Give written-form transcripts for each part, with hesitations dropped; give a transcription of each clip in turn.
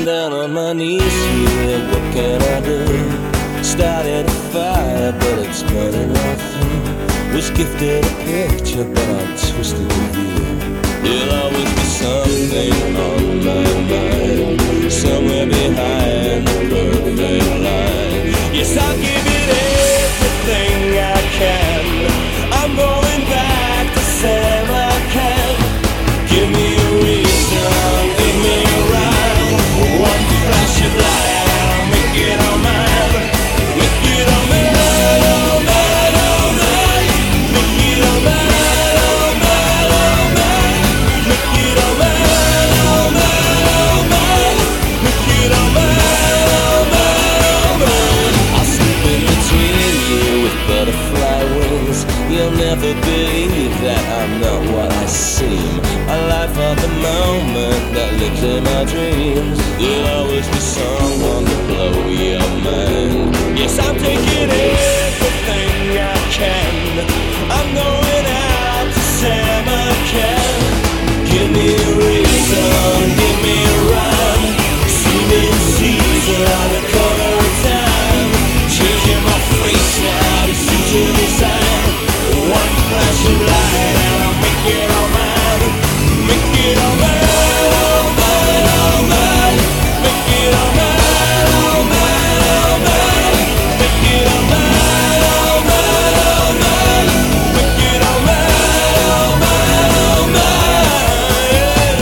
down on my knees here, what can I do? Started a fire, but it's burning off. Was gifted a picture, but I twisted the view. There'll always be something on my mind, somewhere behind the perfect line. Yes, I'll give it everything I can. I'm going back to Samarkand. Give me a reason, give me a rhyme. One flash of light, I'll make it all mine. Make it all mine, all mine, all mine. Make it all mine, all mine, all mine. Make it all mine, all mine, all mine. Make it all mine, all mine, all mine. I'll slip in between you with butterfly wings. You'll never believe that I'm not what I seem. A life of the moment that lives in my dreams. There'll always be someone to blow your mind. Yes, I'm taking everything I can. I'm going out to Samarkand. Give me a reason, give me a rhyme. See me in season on the corner of time. Changing my face now to suit your design. One flash of light and I'll make it all mine. Make it all mine, all mine, all mine. Make it all mine, all mine, all mine. Make it all mine, all mine, all mine. Make it all mine, all mine, all mine.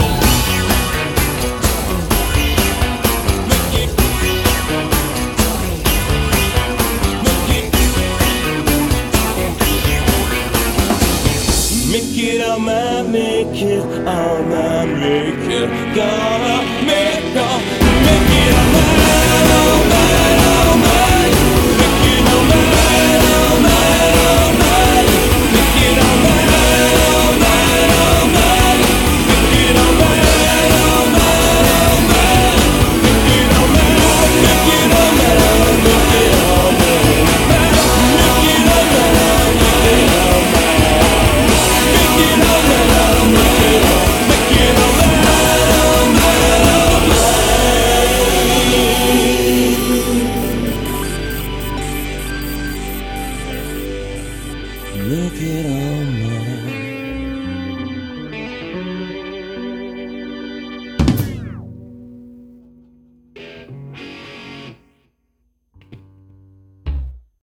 Make it, make it all mine, make it all mine, make it. Gonna make all